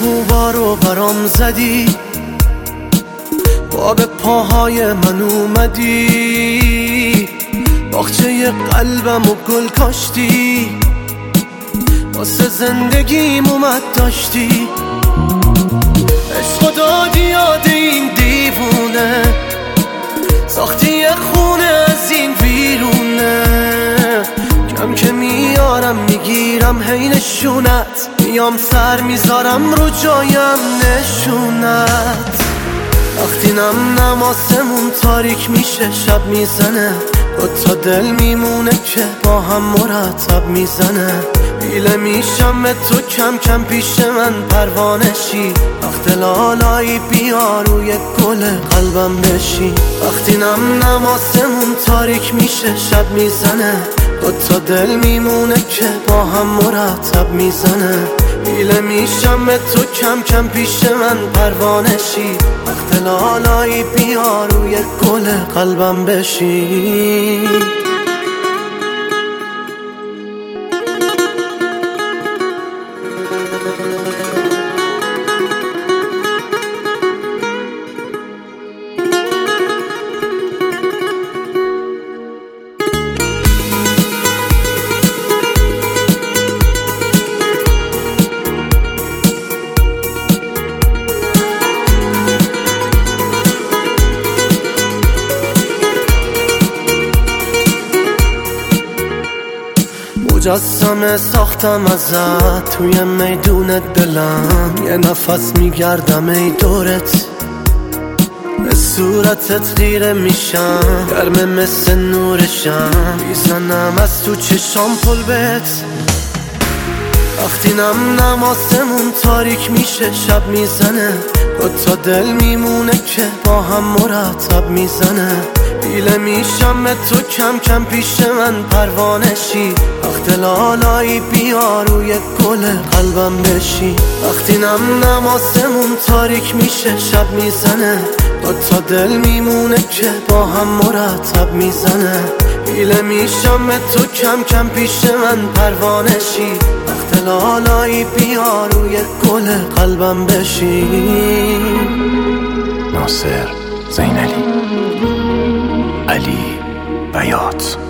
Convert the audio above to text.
خوبا رو برام زدی، با به پاهای من اومدی، باغچه قلبم و گل کاشتی، واسه زندگیم اومد داشتی. عشق دادی یاد این دیوونه، ساختی یه خونه از این ویرونه، کم که میارم میگیرم هی نشونت، میام سر میذارم رو جایم نشونت. وقتی نم آسمون تاریک میشه شب میزنه، دوتا دل میمونه که با هم مرتب میزنه. بیله میشم به تو کم کم پیش من پروانشی، وقت لالایی بیا روی گل قلبم بشی. وقتی نم آسمون تاریک میشه شب میزنه، دوتا دل میمونه که با هم مرتب میزنه. بیله میشم به تو کم کم پیش من پروانشی، وقت لالایی بیا روی گل قلبم بشی. مجسمه ساختم ازت توی میدونت دلم، یه نفس میگردم ای دورت، به صورتت خیره میشم، گرمه مثل نورشم، میزنم از تو چشام پل بهت. وقتی نم آسمون تاریک میشه شب میزنه، دوتا دل میمونه که با هم مرتب میزنه. بیله میشم به تو کم کم پیش من پروانشی، وقت لالایی بیا روی گل قلبم بشی. وقتی نم آسمون تاریک میشه شب میزنه، دوتا دل میمونه که با هم مرتب میزنه. بیله میشم به تو کم کم پیش من پروانشی، وقت لالایی بیا روی گل قلبم بشی. ناصر زینلی، علی بیات.